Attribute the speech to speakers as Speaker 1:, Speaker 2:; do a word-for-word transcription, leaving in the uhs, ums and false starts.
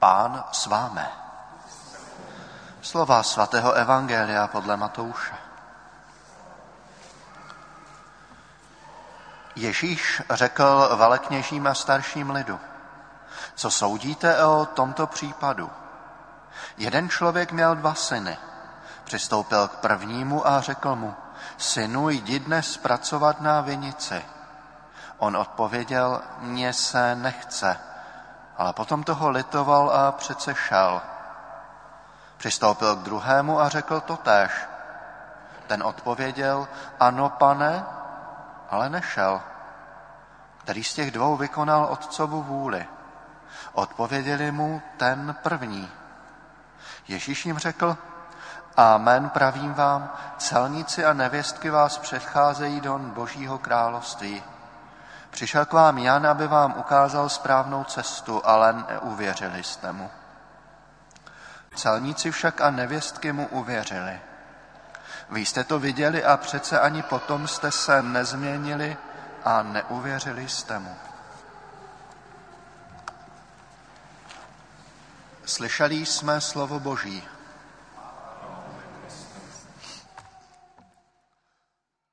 Speaker 1: Pán s vámi. Slova svatého evangelia podle Matouše. Ježíš řekl velekněžím a starším lidu: Co soudíte o tomto případu? Jeden člověk měl dva syny. Přistoupil k prvnímu a řekl mu: Synu, jdi dnes pracovat na vinici. On odpověděl: Mně se nechce. Ale potom toho litoval a přece šel. Přistoupil k druhému a řekl totéž. Ten odpověděl: Ano, pane, ale nešel. Který z těch dvou vykonal otcovu vůli? Odpověděli mu ten první. Ježíš jim řekl: Amen, pravím vám, celníci a nevěstky vás předcházejí do Božího království. Přišel k vám Jan, aby vám ukázal správnou cestu, ale neuvěřili jste mu. Celníci však a nevěstky mu uvěřili. Vy jste to viděli a přece ani potom jste se nezměnili a neuvěřili jste mu. Slyšeli jsme slovo Boží.